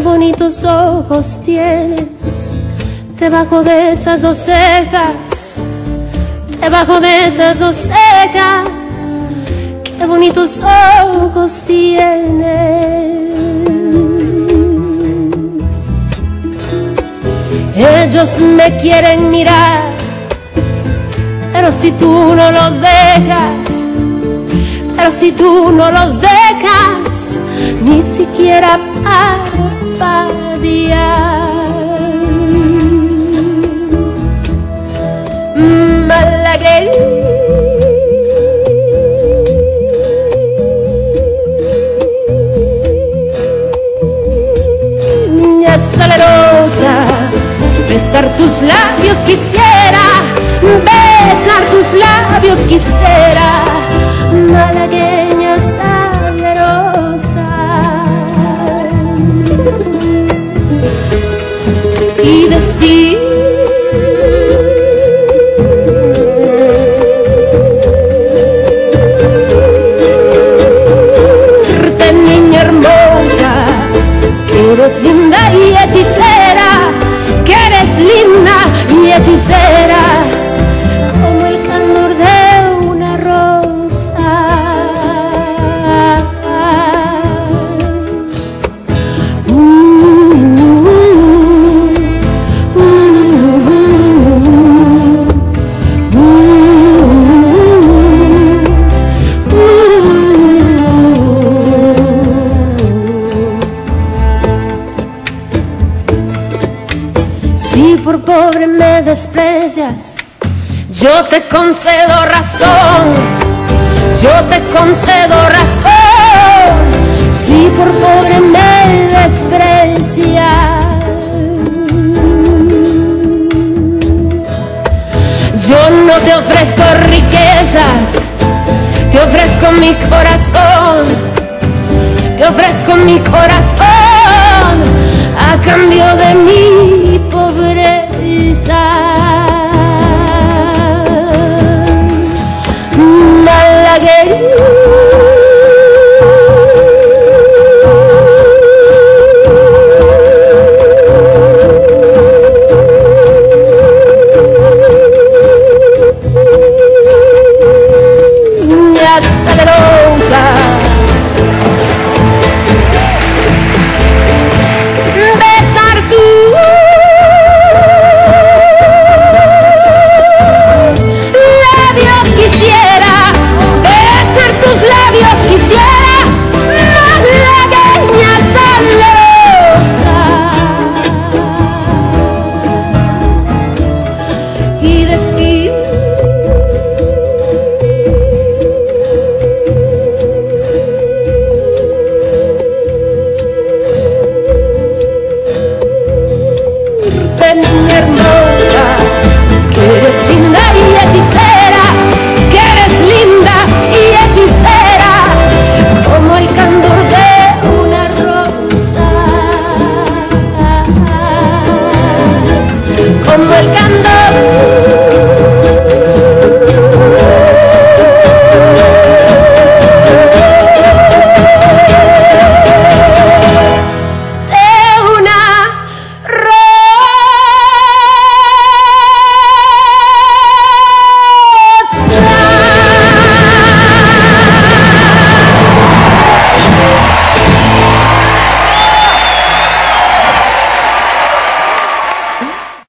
bonitos ojos tienes debajo de esas dos cejas, debajo de esas dos cejas. Qué bonitos ojos tienes. Ellos me quieren mirar, pero si tú no los dejas, pero si tú no los dejas, ni siquiera parpadear. Malagueña salerosa, besar tus labios quisiera, besar tus labios quisiera, malagueña salerosa. Y decirte, niña hermosa, que eres linda y hechicera, que eres linda y hechicera, como el candor de una rosa. Si por pobre me desprecias, yo te concedo razón, yo te concedo razón. Si por pobre me desprecias, yo no te ofrezco riquezas, te ofrezco mi corazón, te ofrezco mi corazón a cambio de mi pobreza.